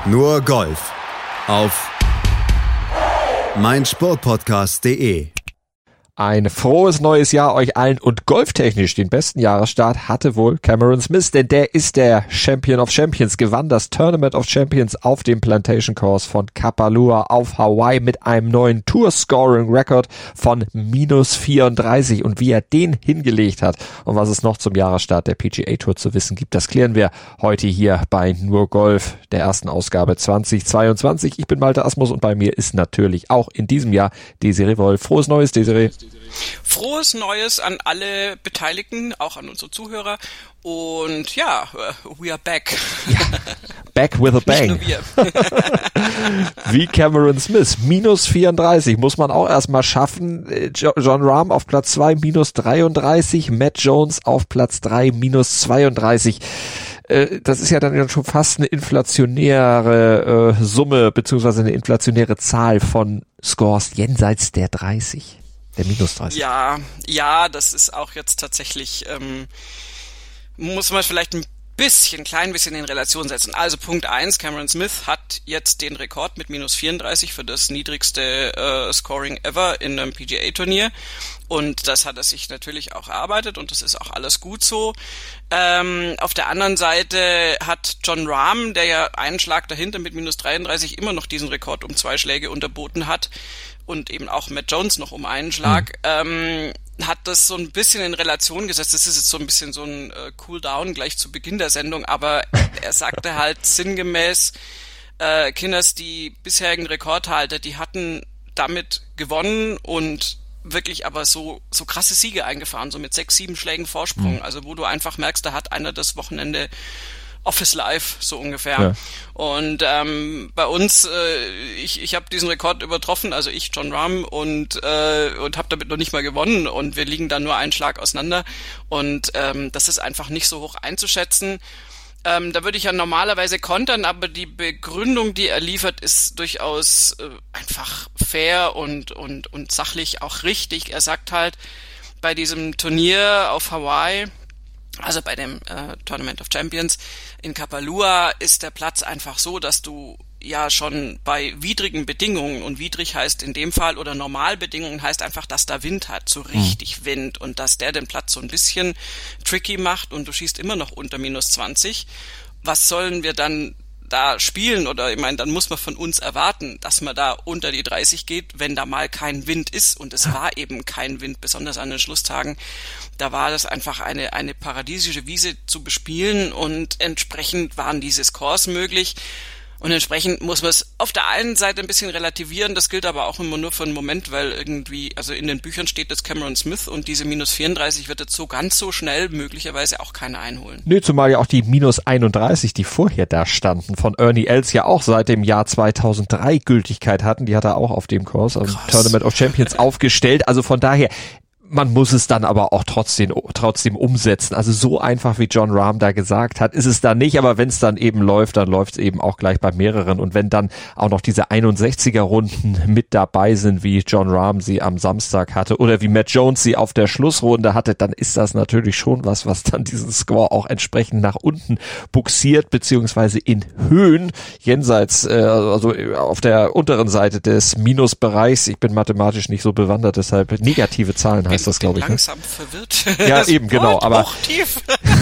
Nur Golf auf meinsportpodcast.de. Ein frohes neues Jahr euch allen und golftechnisch den besten Jahresstart hatte wohl Cameron Smith, denn der ist der Champion of Champions, gewann das Tournament of Champions auf dem Plantation Course von Kapalua auf Hawaii mit einem neuen Tour-Scoring-Record von -34 und wie er den hingelegt hat und was es noch zum Jahresstart der PGA Tour zu wissen gibt, das klären wir heute hier bei Nur Golf, der ersten Ausgabe 2022. Ich bin Malte Asmus und bei mir ist natürlich auch in diesem Jahr Desiree Wolf. Frohes Neues, Desiree. Frohes Neues an alle Beteiligten, auch an unsere Zuhörer. Und ja, we are back. Ja, back with a bang. Nicht nur wir. Wie Cameron Smith, -34 muss man auch erstmal schaffen. Jon Rahm auf Platz 2, -33. Matt Jones auf Platz 3, -32. Das ist ja dann schon fast eine inflationäre Summe, beziehungsweise eine inflationäre Zahl von Scores jenseits der 30. Der -30. Ja, das ist auch jetzt tatsächlich, muss man vielleicht ein klein bisschen in Relation setzen. Also Punkt 1, Cameron Smith hat jetzt den Rekord mit -34 für das niedrigste Scoring ever in einem PGA-Turnier. Und das hat er sich natürlich auch erarbeitet und das ist auch alles gut so. Auf der anderen Seite hat Jon Rahm, der ja einen Schlag dahinter mit -33 immer noch diesen Rekord um 2 Schläge unterboten hat und eben auch Matt Jones noch um einen Schlag, hat das so ein bisschen in Relation gesetzt. Das ist jetzt so ein bisschen so ein Cool-Down gleich zu Beginn der Sendung, aber er sagte halt sinngemäß, Kinders, die bisherigen Rekordhalter, die hatten damit gewonnen und wirklich aber so krasse Siege eingefahren, so mit 6, 7 Schlägen Vorsprung, also wo du einfach merkst, da hat einer das Wochenende Office Life, so ungefähr. Ja. Und bei uns, ich habe diesen Rekord übertroffen, also ich, Jon Rahm, und habe damit noch nicht mal gewonnen und wir liegen da nur einen Schlag auseinander und das ist einfach nicht so hoch einzuschätzen. Da würde ich ja normalerweise kontern, aber die Begründung, die er liefert, ist durchaus einfach fair und sachlich auch richtig. Er sagt halt, bei diesem Turnier auf Hawaii, also bei dem Tournament of Champions in Kapalua, ist der Platz einfach so, dass du ja schon bei widrigen Bedingungen, und widrig heißt in dem Fall, oder Normalbedingungen heißt einfach, dass da Wind hat, so richtig Wind, und dass der den Platz so ein bisschen tricky macht und du schießt immer noch unter -20. Was sollen wir dann da spielen? Oder ich meine, dann muss man von uns erwarten, dass man da unter die 30 geht, wenn da mal kein Wind ist, und es war eben kein Wind, besonders an den Schlusstagen. Da war das einfach eine paradiesische Wiese zu bespielen und entsprechend waren diese Scores möglich. Und entsprechend muss man es auf der einen Seite ein bisschen relativieren, das gilt aber auch immer nur für einen Moment, weil irgendwie, also in den Büchern steht jetzt Cameron Smith und diese -34 wird jetzt so ganz so schnell möglicherweise auch keiner einholen. Nö, zumal ja auch die -31, die vorher da standen, von Ernie Els ja auch seit dem Jahr 2003 Gültigkeit hatten, die hat er auch auf dem Kurs, am Tournament of Champions aufgestellt, also von daher, man muss es dann aber auch trotzdem umsetzen. Also so einfach, wie Jon Rahm da gesagt hat, ist es dann nicht. Aber wenn es dann eben läuft, dann läuft es eben auch gleich bei mehreren. Und wenn dann auch noch diese 61er-Runden mit dabei sind, wie Jon Rahm sie am Samstag hatte oder wie Matt Jones sie auf der Schlussrunde hatte, dann ist das natürlich schon was dann diesen Score auch entsprechend nach unten buxiert, beziehungsweise in Höhen jenseits, also auf der unteren Seite des Minusbereichs. Ich bin mathematisch nicht so bewandert, deshalb negative Zahlen heißt das, glaube ich. Langsam verwirrt. Ja, eben, genau. Aber tief.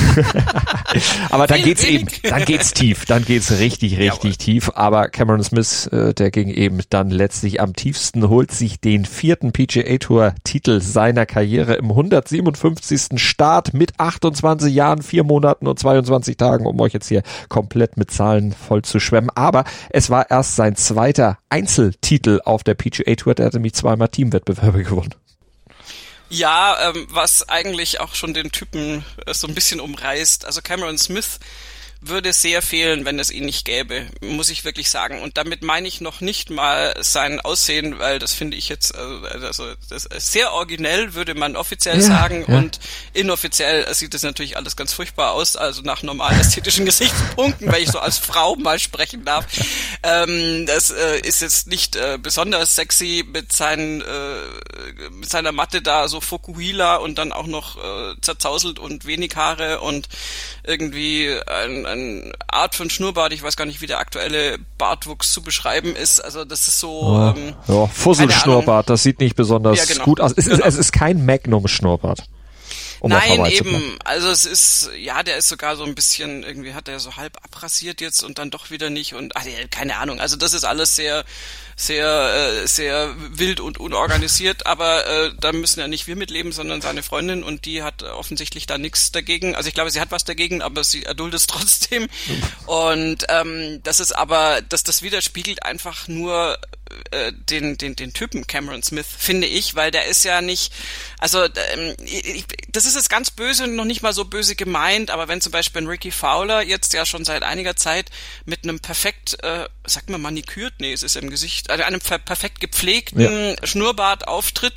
aber dann geht's tief. Dann geht's richtig tief. Aber Cameron Smith, der ging eben dann letztlich am tiefsten, holt sich den 4. PGA Tour Titel seiner Karriere im 157. Start mit 28 Jahren, 4 Monaten und 22 Tagen, um euch jetzt hier komplett mit Zahlen voll zu schwemmen. Aber es war erst sein zweiter Einzeltitel auf der PGA Tour. Der hatte nämlich 2-mal Teamwettbewerbe gewonnen. Ja, was eigentlich auch schon den Typen so ein bisschen umreißt. Also Cameron Smith würde sehr fehlen, wenn es ihn nicht gäbe, muss ich wirklich sagen. Und damit meine ich noch nicht mal sein Aussehen, weil das finde ich jetzt, also das ist sehr originell, würde man offiziell sagen. Ja. Und inoffiziell sieht es natürlich alles ganz furchtbar aus, also nach normalen ästhetischen Gesichtspunkten, wenn ich so als Frau mal sprechen darf. Das ist jetzt nicht besonders sexy mit seiner Matte da, so Fukuhila und dann auch noch zerzauselt und wenig Haare und irgendwie ein eine Art von Schnurrbart, ich weiß gar nicht, wie der aktuelle Bartwuchs zu beschreiben ist, also das ist so... Fusselschnurrbart, das sieht nicht besonders gut aus. Es ist kein Magnum-Schnurrbart. Nein, eben, also es ist, ja, der ist sogar so ein bisschen, irgendwie hat er so halb abrasiert jetzt und dann doch wieder nicht und, keine Ahnung, also das ist alles sehr wild und unorganisiert, aber da müssen ja nicht wir mitleben, sondern seine Freundin und die hat offensichtlich da nichts dagegen, also ich glaube, sie hat was dagegen, aber sie erduldet es trotzdem und das ist aber, das widerspiegelt einfach nur den Typen Cameron Smith, finde ich, weil der ist ja nicht, also das ist jetzt ganz böse und noch nicht mal so böse gemeint, aber wenn zum Beispiel ein Ricky Fowler jetzt ja schon seit einiger Zeit mit einem perfekt, sagt man manikürt, nee, es ist im Gesicht, also einem perfekt gepflegten Schnurrbart auftritt,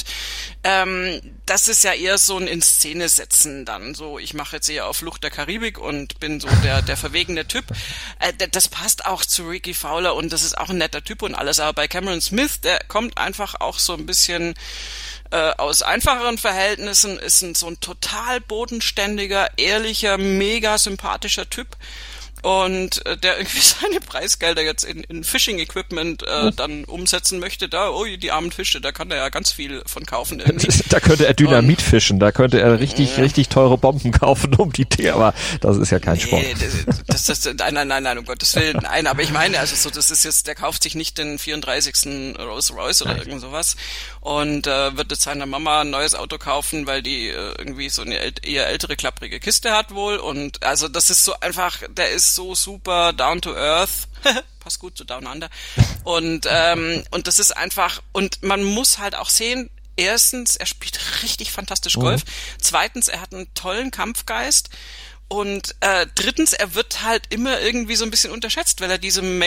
das ist ja eher so ein In-Szene-Setzen dann, so ich mache jetzt eher auf Flucht der Karibik und bin so der verwegene Typ. Das passt auch zu Ricky Fowler und das ist auch ein netter Typ und alles, aber bei Cameron Smith, der kommt einfach auch so ein bisschen aus einfacheren Verhältnissen, ist so ein total bodenständiger, ehrlicher, mega sympathischer Typ. Und der irgendwie seine Preisgelder jetzt in Fishing-Equipment dann umsetzen möchte, die armen Fische, da kann er ja ganz viel von kaufen. Da könnte er Dynamit fischen, da könnte er richtig teure Bomben kaufen aber das ist ja kein Sport. Nein, um Gottes Willen, nein, aber ich meine, also so, das ist jetzt, der kauft sich nicht den 34. Rolls Royce oder irgend sowas und wird jetzt seiner Mama ein neues Auto kaufen, weil die irgendwie so eine eher ältere, klapprige Kiste hat wohl und also das ist so einfach, der ist so super down to earth, passt gut zu Down Under und das ist einfach, und man muss halt auch sehen, erstens, er spielt richtig fantastisch Golf, zweitens, er hat einen tollen Kampfgeist und drittens, er wird halt immer irgendwie so ein bisschen unterschätzt, weil er diesem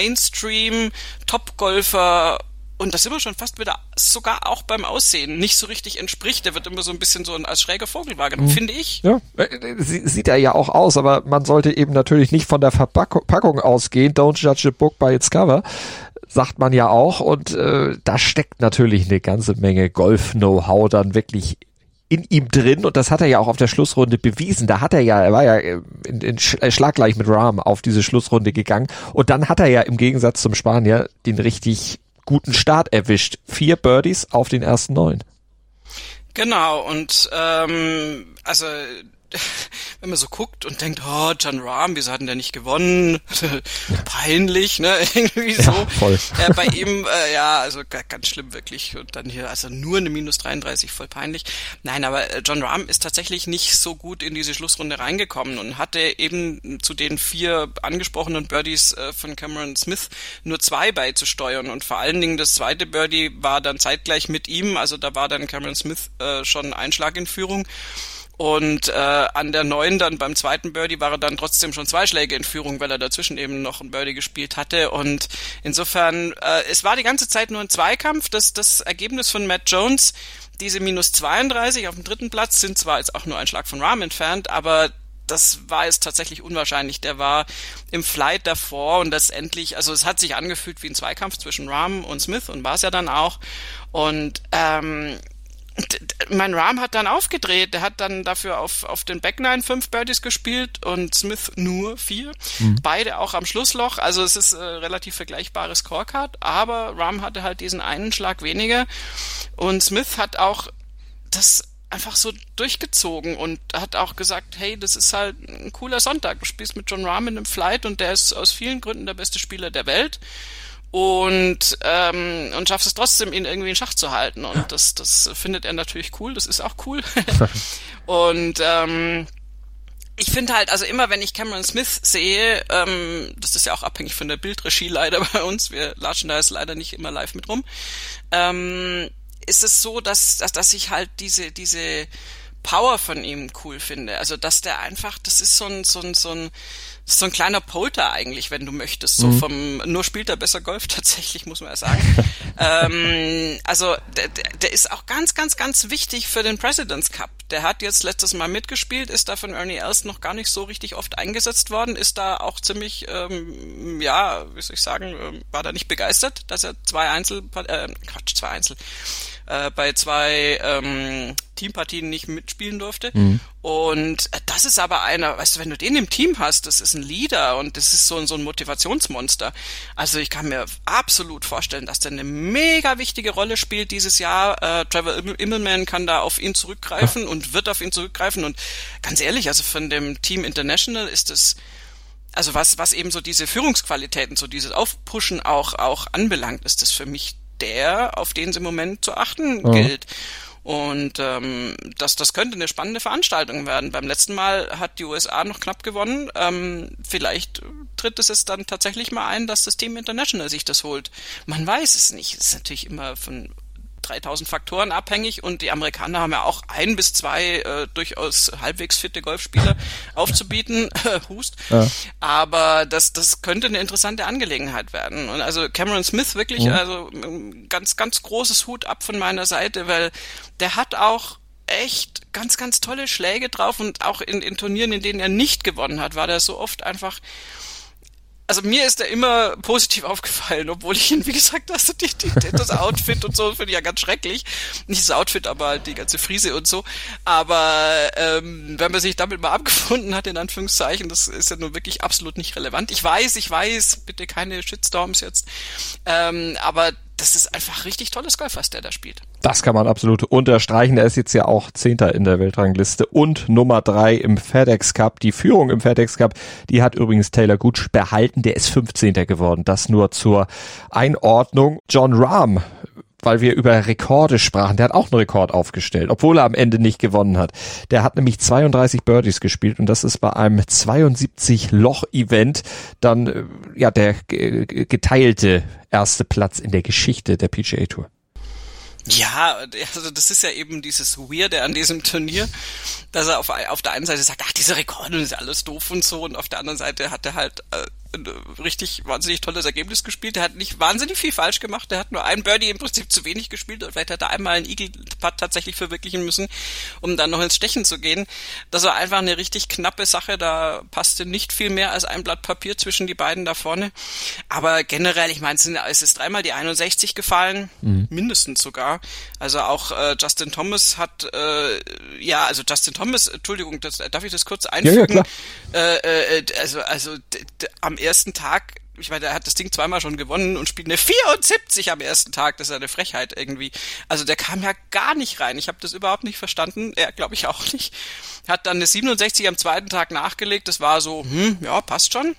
Mainstream-Top-Golfer, und das immer schon fast wieder, sogar auch beim Aussehen, nicht so richtig entspricht. Der wird immer so ein bisschen so als schräger Vogel wahrgenommen, finde ich. Ja, sieht er ja auch aus, aber man sollte eben natürlich nicht von der Verpackung ausgehen. Don't judge a book by its cover, sagt man ja auch. Und da steckt natürlich eine ganze Menge Golf-Know-how dann wirklich in ihm drin. Und das hat er ja auch auf der Schlussrunde bewiesen. Er war ja in schlaggleich mit Rahm auf diese Schlussrunde gegangen. Und dann hat er ja im Gegensatz zum Spanier den richtig guten Start erwischt. 4 Birdies auf den ersten 9. Genau, und also wenn man so guckt und denkt, Jon Rahm, wieso hat denn der nicht gewonnen? Peinlich, ne? Irgendwie so. Ja, voll. Bei ihm, also ganz schlimm wirklich. Und dann hier, also nur eine -33, voll peinlich. Nein, aber Jon Rahm ist tatsächlich nicht so gut in diese Schlussrunde reingekommen und hatte eben zu den 4 angesprochenen Birdies von Cameron Smith nur 2 beizusteuern. Und vor allen Dingen das zweite Birdie war dann zeitgleich mit ihm. Also da war dann Cameron Smith schon ein Schlag in Führung. Und an der 9 dann beim zweiten Birdie war er dann trotzdem schon 2 Schläge in Führung, weil er dazwischen eben noch ein Birdie gespielt hatte. Und insofern, es war die ganze Zeit nur ein Zweikampf. Das Ergebnis von Matt Jones, diese -32 auf dem 3. Platz, sind zwar jetzt auch nur ein Schlag von Rahm entfernt, aber das war jetzt tatsächlich unwahrscheinlich. Der war im Flight davor und letztendlich, also es hat sich angefühlt wie ein Zweikampf zwischen Rahm und Smith und war es ja dann auch. Und mein Rahm hat dann aufgedreht, der hat dann dafür auf den Backnine 5 Birdies gespielt und Smith nur 4, beide auch am Schlussloch, also es ist relativ vergleichbares Scorecard, aber Rahm hatte halt diesen einen Schlag weniger und Smith hat auch das einfach so durchgezogen und hat auch gesagt, hey, das ist halt ein cooler Sonntag, du spielst mit Jon Rahm in einem Flight und der ist aus vielen Gründen der beste Spieler der Welt. Und schaffst es trotzdem, ihn irgendwie in Schach zu halten. Und das findet er natürlich cool, das ist auch cool. Und ich finde halt, also immer wenn ich Cameron Smith sehe, das ist ja auch abhängig von der Bildregie leider bei uns, wir latschen da jetzt leider nicht immer live mit rum, ist es so, dass ich halt diese Power von ihm cool finde. Also dass der einfach, das ist so ein kleiner Polter eigentlich, wenn du möchtest. So nur spielt er besser Golf tatsächlich, muss man ja sagen. Also der ist auch ganz, ganz, ganz wichtig für den President's Cup. Der hat jetzt letztes Mal mitgespielt, ist da von Ernie Els noch gar nicht so richtig oft eingesetzt worden, ist da auch ziemlich, wie soll ich sagen, war da nicht begeistert, dass er bei 2 Teampartien nicht mitspielen durfte. Und das ist aber einer, weißt du, wenn du den im Team hast, das ist ein Leader und das ist so ein Motivationsmonster. Also ich kann mir absolut vorstellen, dass der eine mega wichtige Rolle spielt dieses Jahr. Trevor Immelman kann da auf ihn zurückgreifen und wird auf ihn zurückgreifen. Und ganz ehrlich, also von dem Team International ist es, also was eben so diese Führungsqualitäten, so dieses Aufpushen auch anbelangt, ist das für mich der, auf den es im Moment zu achten gilt. Und das könnte eine spannende Veranstaltung werden. Beim letzten Mal hat die USA noch knapp gewonnen. Vielleicht tritt es jetzt dann tatsächlich mal ein, dass das Team International sich das holt. Man weiß es nicht. Es ist natürlich immer von 3000 Faktoren abhängig und die Amerikaner haben ja auch 1 bis 2 durchaus halbwegs fitte Golfspieler aufzubieten. Hust. Ja. Aber das könnte eine interessante Angelegenheit werden. Und also Cameron Smith wirklich, also ganz, ganz großes Hut ab von meiner Seite, weil der hat auch echt ganz, ganz tolle Schläge drauf und auch in Turnieren, in denen er nicht gewonnen hat, war der so oft einfach. Also mir ist er immer positiv aufgefallen, obwohl ich ihn, wie gesagt, also das Outfit und so finde ich ja ganz schrecklich. Nicht das Outfit, aber die ganze Frise und so. Aber wenn man sich damit mal abgefunden hat, in Anführungszeichen, das ist ja nun wirklich absolut nicht relevant. Ich weiß, bitte keine Shitstorms jetzt. Aber das ist einfach richtig tolles Golf, was der da spielt. Das kann man absolut unterstreichen. Er ist jetzt ja auch 10. in der Weltrangliste und Nummer 3 im FedEx Cup. Die Führung im FedEx Cup, die hat übrigens Taylor Gooch behalten. Der ist 15. geworden. Das nur zur Einordnung. Jon Rahm, weil wir über Rekorde sprachen, der hat auch einen Rekord aufgestellt, obwohl er am Ende nicht gewonnen hat. Der hat nämlich 32 Birdies gespielt und das ist bei einem 72-Loch-Event dann ja der geteilte erste Platz in der Geschichte der PGA Tour. Ja, also das ist ja eben dieses Weirde an diesem Turnier, dass er auf der einen Seite sagt, ach, diese Rekorde ist alles doof und so, und auf der anderen Seite hat er halt ein richtig wahnsinnig tolles Ergebnis gespielt. Er hat nicht wahnsinnig viel falsch gemacht, er hat nur ein Birdie im Prinzip zu wenig gespielt und vielleicht hat er einmal einen Eagle-Putt tatsächlich verwirklichen müssen, um dann noch ins Stechen zu gehen. Das war einfach eine richtig knappe Sache, da passte nicht viel mehr als ein Blatt Papier zwischen die beiden da vorne. Aber generell, ich meine, es ist dreimal die 61 gefallen, mindestens sogar. Also auch Justin Thomas hat, Entschuldigung, darf ich das kurz einfügen? Ja, also am ersten Tag, ich meine, er hat das Ding zweimal schon gewonnen und spielt eine 74 am ersten Tag, das ist eine Frechheit irgendwie. Also der kam ja gar nicht rein, ich habe das überhaupt nicht verstanden, er glaube ich auch nicht. Hat dann eine 67 am zweiten Tag nachgelegt, das war so, ja, passt schon.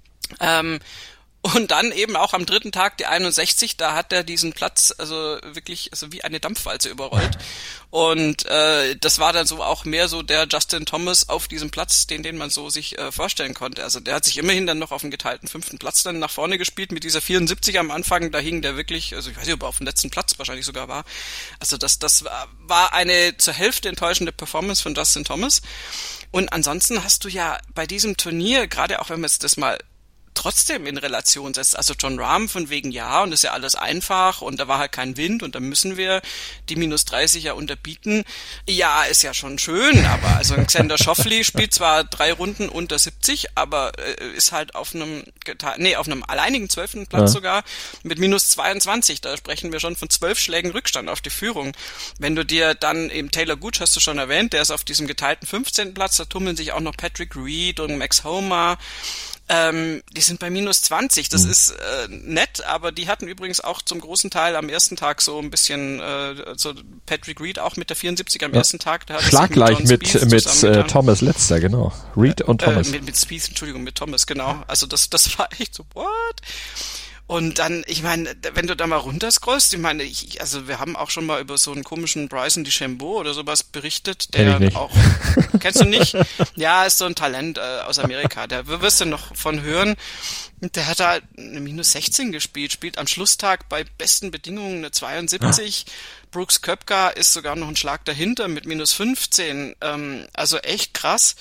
Und dann eben auch am dritten Tag die 61, da hat er diesen Platz also wirklich also wie eine Dampfwalze überrollt. Und das war dann so auch mehr so der Justin Thomas auf diesem Platz, den man so sich vorstellen konnte. Also der hat sich immerhin dann noch auf den geteilten 5. Platz dann nach vorne gespielt mit dieser 74 am Anfang. Da hing der wirklich, also ich weiß nicht, ob er auf dem letzten Platz wahrscheinlich sogar war. Also das war eine zur Hälfte enttäuschende Performance von Justin Thomas. Und ansonsten hast du ja bei diesem Turnier, gerade auch wenn man jetzt das mal trotzdem in Relation setzt, also Jon Rahm von wegen ja, und ist ja alles einfach und da war halt kein Wind und da müssen wir die minus 30 ja unterbieten. Ja, ist ja schon schön, aber also Xander Schauffele spielt zwar 3 Runden unter 70, aber ist halt auf einem alleinigen 12. Platz sogar mit minus 22. Da sprechen wir schon von 12 Schlägen Rückstand auf die Führung. Wenn du dir dann eben Taylor Gooch, hast du schon erwähnt, der ist auf diesem geteilten 15. Platz, da tummeln sich auch noch Patrick Reed und Max Homa. Die sind bei minus 20, das ist nett, aber die hatten übrigens auch zum großen Teil am ersten Tag so ein bisschen, so Patrick Reed auch mit der 74 am ersten Tag. Der hat Schlaggleich mit Thomas letzter, genau. Reed und Thomas. Mit Spieth, Entschuldigung, mit Thomas, genau. Also das war echt so, what? Und dann, ich meine, wenn du da mal runterscrollst, ich meine, also wir haben auch schon mal über so einen komischen Bryson DeChambeau oder sowas berichtet, der auch, kennst du nicht? Ja, ist so ein Talent aus Amerika, der wirst du noch von hören. Der hat da eine minus 16 gespielt, spielt am Schlusstag bei besten Bedingungen eine 72. Brooks Koepka ist sogar noch ein Schlag dahinter mit minus 15. Also echt krass.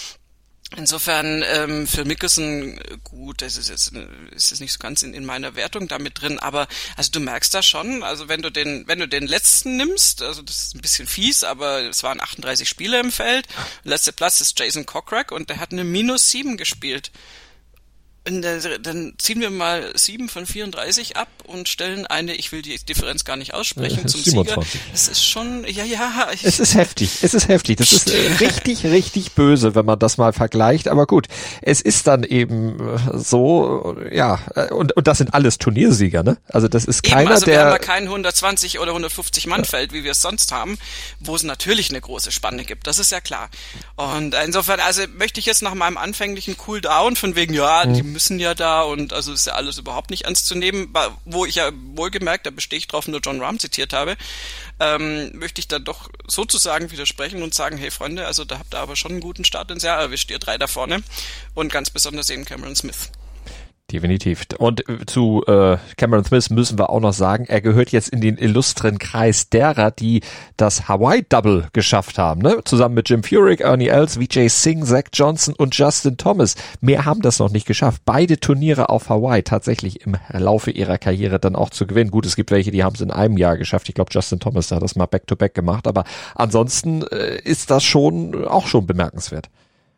Insofern für Mickelson gut, das ist jetzt nicht so ganz in meiner Wertung damit drin, aber also du merkst da schon, also wenn du den letzten nimmst, also das ist ein bisschen fies, aber es waren 38 Spieler im Feld, letzter Platz ist Jason Kokrak und der hat eine minus 7 gespielt. Dann ziehen wir mal 7 von 34 ab und stellen ich will die Differenz gar nicht aussprechen, zum 27. Sieger. Es ist schon, Es ist heftig. Das ist richtig, richtig böse, wenn man das mal vergleicht. Aber gut, es ist dann eben so, ja, und das sind alles Turniersieger, ne? Also das ist keiner, also wir der... haben ja kein 120 oder 150 Mann-Feld, wie wir es sonst haben, wo es natürlich eine große Spanne gibt. Das ist ja klar. Und insofern, also möchte ich jetzt nach meinem anfänglichen Cooldown von wegen, die müssen ja da und also ist ja alles überhaupt nicht ernst zu nehmen, wo ich ja wohlgemerkt, da bestehe ich drauf, nur Jon Rahm zitiert habe, möchte ich dann doch sozusagen widersprechen und sagen, hey Freunde, also da habt ihr aber schon einen guten Start ins Jahr erwischt, ihr 3 da vorne und ganz besonders eben Cameron Smith. Definitiv. Und zu Cameron Smith müssen wir auch noch sagen, er gehört jetzt in den illustren Kreis derer, die das Hawaii-Double geschafft haben, ne? Zusammen mit Jim Furyk, Ernie Els, Vijay Singh, Zach Johnson und Justin Thomas. Mehr haben das noch nicht geschafft. Beide Turniere auf Hawaii tatsächlich im Laufe ihrer Karriere dann auch zu gewinnen. Gut, es gibt welche, die haben es in einem Jahr geschafft. Ich glaube, Justin Thomas hat das mal back-to-back gemacht. Aber ansonsten ist das auch schon bemerkenswert.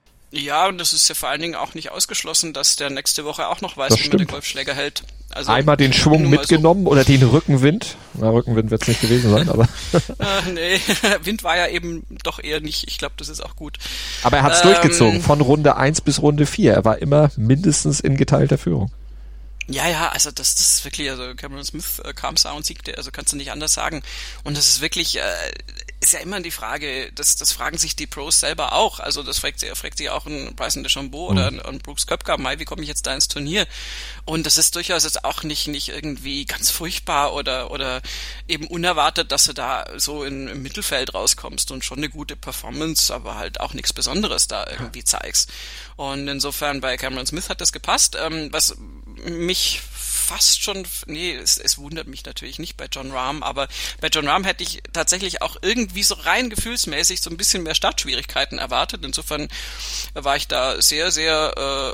Ja, und das ist ja vor allen Dingen auch nicht ausgeschlossen, dass der nächste Woche auch noch weiß, wie man den Golfschläger hält. Also einmal den Schwung mitgenommen oder den Rückenwind. Na, Rückenwind wird es nicht gewesen sein, aber... nee, Wind war ja eben doch eher nicht. Ich glaube, das ist auch gut. Aber er hat es durchgezogen, von Runde 1 bis Runde 4. Er war immer mindestens in geteilter Führung. Ja, also das ist wirklich, also Cameron Smith kam und siegte, also kannst du nicht anders sagen. Und das ist wirklich, ist ja immer die Frage, das fragen sich die Pros selber auch. Also das fragt sich auch ein Bryson DeChambeau oder ein Brooks Koepka, wie komme ich jetzt da ins Turnier? Und das ist durchaus jetzt auch nicht irgendwie ganz furchtbar oder eben unerwartet, dass du da so im Mittelfeld rauskommst und schon eine gute Performance, aber halt auch nichts Besonderes da irgendwie zeigst. Und insofern bei Cameron Smith hat das gepasst. Was mich fast schon, es wundert mich natürlich nicht bei Jon Rahm, aber bei Jon Rahm hätte ich tatsächlich auch irgendwie so rein gefühlsmäßig so ein bisschen mehr Startschwierigkeiten erwartet. Insofern war ich da sehr, sehr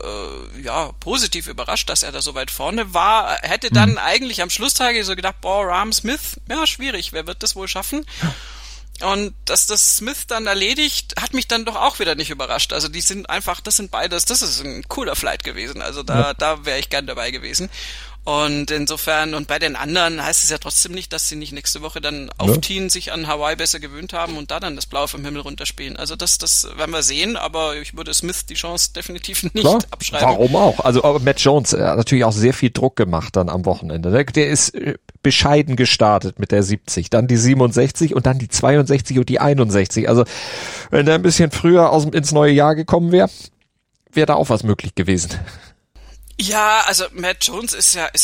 positiv überrascht, dass er da so weit vorne war. Hätte dann eigentlich am Schlusstage so gedacht, Rahm, Smith, ja, schwierig, wer wird das wohl schaffen? Und dass das Smith dann erledigt, hat mich dann doch auch wieder nicht überrascht. Also das sind beides, das ist ein cooler Flight gewesen. Also da wäre ich gern dabei gewesen. Und insofern, und bei den anderen heißt es ja trotzdem nicht, dass sie nicht nächste Woche dann aufziehen, sich an Hawaii besser gewöhnt haben und da dann das Blau vom Himmel runterspielen. Also das werden wir sehen, aber ich würde Smith die Chance definitiv nicht abschreiben. Warum auch? Also aber Matt Jones hat natürlich auch sehr viel Druck gemacht dann am Wochenende. Ne? Der ist bescheiden gestartet mit der 70, dann die 67 und dann die 62 und die 61. Also wenn der ein bisschen früher ins neue Jahr gekommen wäre da auch was möglich gewesen. Ja, also Matt Jones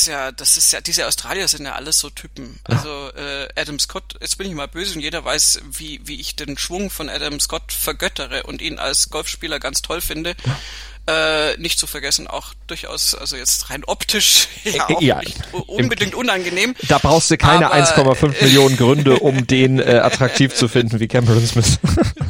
diese Australier sind ja alles so Typen. Also Adam Scott, jetzt bin ich mal böse und jeder weiß, wie ich den Schwung von Adam Scott vergöttere und ihn als Golfspieler ganz toll finde. Nicht zu vergessen, auch durchaus, also jetzt rein optisch, auch nicht unbedingt unangenehm. Da brauchst du keine 1,5 Millionen Gründe, um den attraktiv zu finden wie Cameron Smith.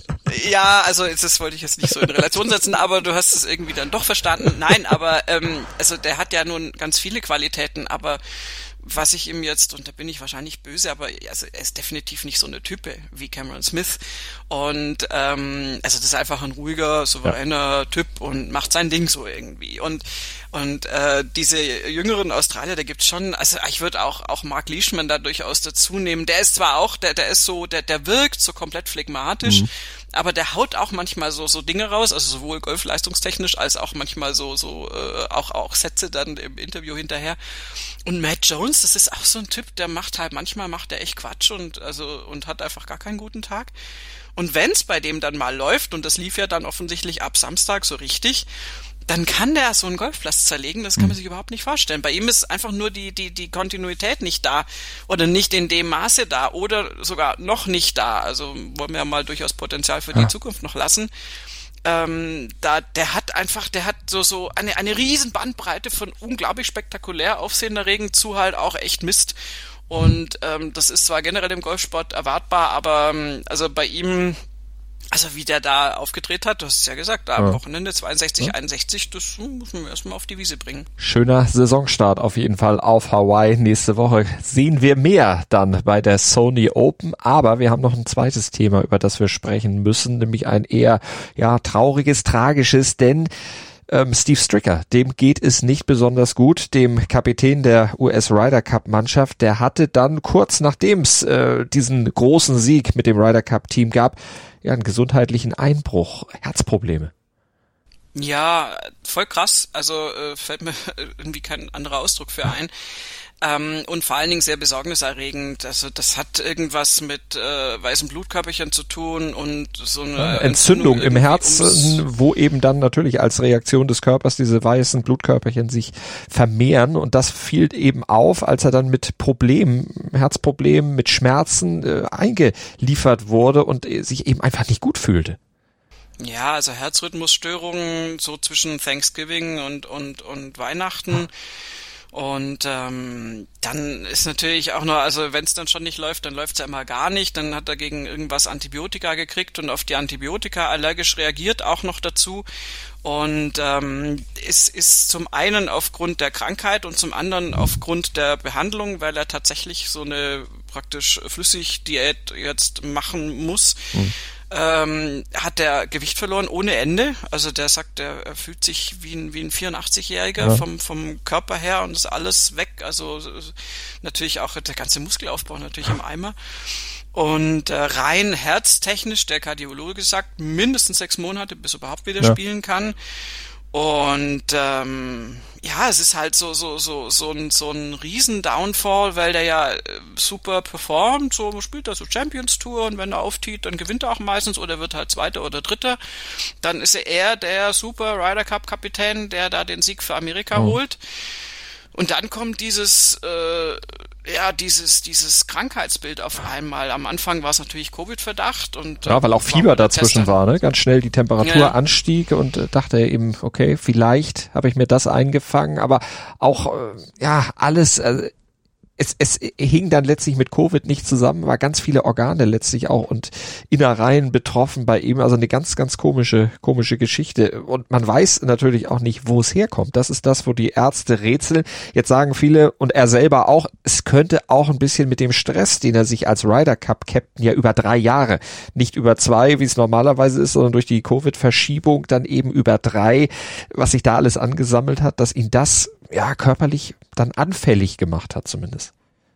Ja, also das wollte ich jetzt nicht so in Relation setzen, aber du hast es irgendwie dann doch verstanden. Nein, aber also der hat ja nun ganz viele Qualitäten, aber was ich ihm jetzt, und da bin ich wahrscheinlich böse, aber also er ist definitiv nicht so eine Type wie Cameron Smith. Und also das ist einfach ein ruhiger, souveräner Typ und macht sein Ding so irgendwie. Und diese jüngeren Australier, da gibt's schon, also ich würde auch Mark Leishman da durchaus dazu nehmen. Der ist zwar auch, der ist so, der wirkt so komplett phlegmatisch, aber der haut auch manchmal so Dinge raus, also sowohl golfleistungstechnisch als auch manchmal auch Sätze dann im Interview hinterher. Und Matt Jones, das ist auch so ein Typ, der manchmal macht er echt Quatsch und hat einfach gar keinen guten Tag. Und wenn's bei dem dann mal läuft, und das lief ja dann offensichtlich ab Samstag so richtig, dann kann der so einen Golfplatz zerlegen, das kann man sich überhaupt nicht vorstellen. Bei ihm ist einfach nur die Kontinuität nicht da oder nicht in dem Maße da oder sogar noch nicht da. Also wollen wir ja mal durchaus Potenzial für die Zukunft noch lassen. Der hat so eine riesen Bandbreite von unglaublich spektakulär aufsehenerregend zu halt auch echt Mist. Und das ist zwar generell im Golfsport erwartbar, aber also bei ihm, also wie der da aufgedreht hat, du hast es ja gesagt, am Wochenende 62, 61, das muss man erstmal auf die Wiese bringen. Schöner Saisonstart auf jeden Fall auf Hawaii. Nächste Woche sehen wir mehr dann bei der Sony Open, aber wir haben noch ein zweites Thema, über das wir sprechen müssen, nämlich ein eher trauriges, tragisches, denn Steve Stricker, dem geht es nicht besonders gut, dem Kapitän der US Ryder Cup Mannschaft. Der hatte dann kurz nachdem es diesen großen Sieg mit dem Ryder Cup Team gab, ja, einen gesundheitlichen Einbruch, Herzprobleme. Ja, voll krass. Also fällt mir irgendwie kein anderer Ausdruck für ein. Und vor allen Dingen sehr besorgniserregend. Also das hat irgendwas mit weißen Blutkörperchen zu tun und so eine Entzündung im Herzen, wo eben dann natürlich als Reaktion des Körpers diese weißen Blutkörperchen sich vermehren. Und das fiel eben auf, als er dann mit Herzproblemen, mit Schmerzen eingeliefert wurde und sich eben einfach nicht gut fühlte. Ja, also Herzrhythmusstörungen so zwischen Thanksgiving und Weihnachten. Und dann ist natürlich auch noch, also wenn es dann schon nicht läuft, dann läuft es ja immer gar nicht. Dann hat er gegen irgendwas Antibiotika gekriegt und auf die Antibiotika allergisch reagiert auch noch dazu. Und ist zum einen aufgrund der Krankheit und zum anderen aufgrund der Behandlung, weil er tatsächlich so eine praktisch Flüssigdiät jetzt machen muss. Hat der Gewicht verloren ohne Ende. Also der sagt, er fühlt sich wie ein 84-Jähriger vom Körper her und ist alles weg. Also natürlich auch der ganze Muskelaufbau natürlich im Eimer. Und rein herztechnisch, der Kardiologe sagt, mindestens 6 Monate, bis er überhaupt wieder spielen kann. Und ja, es ist halt so ein riesen Downfall, weil der ja super performt, so spielt er so Champions Tour und wenn er auftritt, dann gewinnt er auch meistens oder wird halt Zweiter oder Dritter. Dann ist er der super Ryder Cup Kapitän, der da den Sieg für Amerika holt. Und dann kommt dieses Krankheitsbild auf einmal. Am Anfang war es natürlich Covid-Verdacht und ja, weil auch Fieber dazwischen war, ne? Ganz schnell die Temperatur anstieg und dachte eben, okay, vielleicht habe ich mir das eingefangen, aber auch alles. Es hing dann letztlich mit Covid nicht zusammen, war ganz viele Organe letztlich auch und Innereien betroffen bei ihm, also eine ganz, ganz komische Geschichte. Und man weiß natürlich auch nicht, wo es herkommt. Das ist das, wo die Ärzte rätseln. Jetzt sagen viele und er selber auch, es könnte auch ein bisschen mit dem Stress, den er sich als Ryder Cup Captain ja über 3 Jahre, nicht über 2, wie es normalerweise ist, sondern durch die Covid-Verschiebung dann eben über 3, was sich da alles angesammelt hat, dass ihn das körperlich dann anfällig gemacht hat zumindest.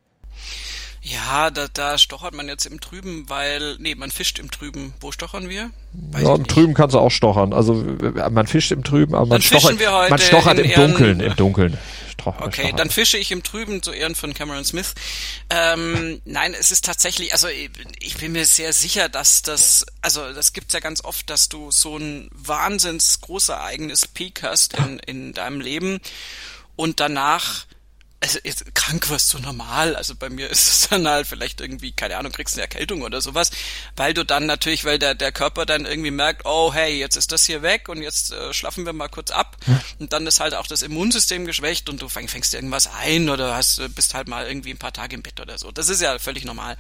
Ja, da stochert man jetzt im Trüben, man fischt im Trüben. Wo stochern wir? Im Trüben kannst du auch stochern. Also man fischt im Trüben, aber man stochert im Dunkeln. Okay, dann fische ich im Trüben zu Ehren von Cameron Smith. Nein, es ist tatsächlich, also ich bin mir sehr sicher, dass das gibt's ja ganz oft, dass du so ein wahnsinns großereignis Peak hast in deinem Leben und danach krank wirst du normal, also bei mir ist es dann halt vielleicht irgendwie, keine Ahnung, kriegst eine Erkältung oder sowas, weil du dann natürlich, weil der Körper dann irgendwie merkt, oh hey, jetzt ist das hier weg und jetzt schlafen wir mal kurz ab und dann ist halt auch das Immunsystem geschwächt und du fängst irgendwas ein oder bist halt mal irgendwie ein paar Tage im Bett oder so. Das ist ja völlig normal.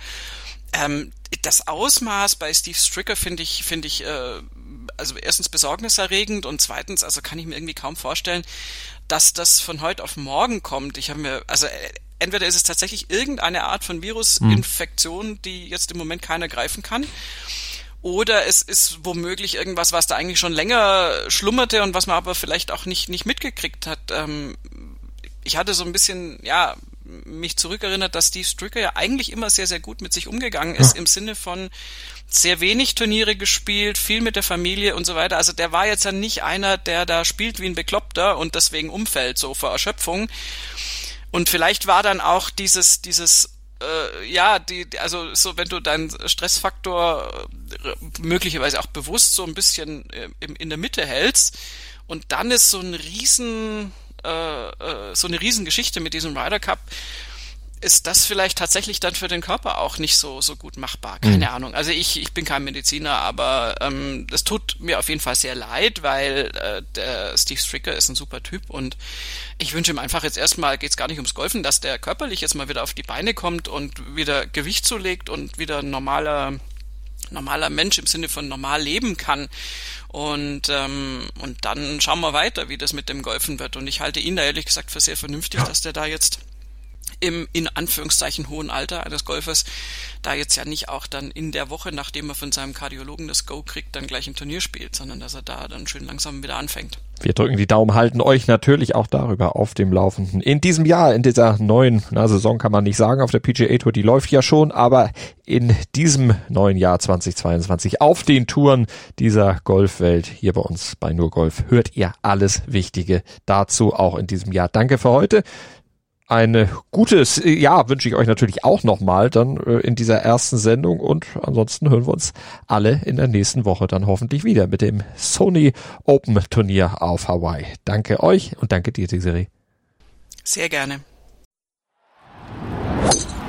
Das Ausmaß bei Steve Stricker finde ich also erstens besorgniserregend und zweitens, also kann ich mir irgendwie kaum vorstellen, dass das von heute auf morgen kommt. Entweder ist es tatsächlich irgendeine Art von Virusinfektion, die jetzt im Moment keiner greifen kann, oder es ist womöglich irgendwas, was da eigentlich schon länger schlummerte und was man aber vielleicht auch nicht mitgekriegt hat. Ich hatte so ein bisschen, mich zurückerinnert, dass Steve Stricker ja eigentlich immer sehr, sehr gut mit sich umgegangen ist, im Sinne von sehr wenig Turniere gespielt, viel mit der Familie und so weiter. Also der war jetzt ja nicht einer, der da spielt wie ein Bekloppter und deswegen umfällt, so vor Erschöpfung. Und vielleicht war dann auch also wenn du deinen Stressfaktor möglicherweise auch bewusst so ein bisschen in der Mitte hältst und dann ist so eine Riesengeschichte mit diesem Ryder Cup, ist das vielleicht tatsächlich dann für den Körper auch nicht so gut machbar. Keine Ahnung. Also ich bin kein Mediziner, aber es tut mir auf jeden Fall sehr leid, weil der Steve Stricker ist ein super Typ und ich wünsche ihm einfach jetzt erstmal, geht's gar nicht ums Golfen, dass der körperlich jetzt mal wieder auf die Beine kommt und wieder Gewicht zulegt und wieder ein normaler Mensch im Sinne von normal leben kann. Und dann schauen wir weiter, wie das mit dem Golfen wird. Und ich halte ihn da ehrlich gesagt für sehr vernünftig, dass der da jetzt im in Anführungszeichen hohen Alter eines Golfers da jetzt ja nicht auch dann in der Woche, nachdem er von seinem Kardiologen das Go kriegt, dann gleich ein Turnier spielt, sondern dass er da dann schön langsam wieder anfängt. Wir drücken die Daumen, halten euch natürlich auch darüber auf dem Laufenden. In diesem Jahr, in dieser neuen Saison kann man nicht sagen, auf der PGA Tour, die läuft ja schon, aber in diesem neuen Jahr 2022 auf den Touren dieser Golfwelt hier bei uns bei Nur Golf hört ihr alles Wichtige dazu auch in diesem Jahr. Danke für heute. Ein gutes Jahr wünsche ich euch natürlich auch nochmal dann in dieser ersten Sendung und ansonsten hören wir uns alle in der nächsten Woche dann hoffentlich wieder mit dem Sony Open Turnier auf Hawaii. Danke euch und danke dir, Desiree. Sehr gerne.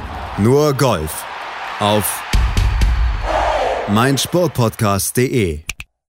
Nur Golf auf meinsportpodcast.de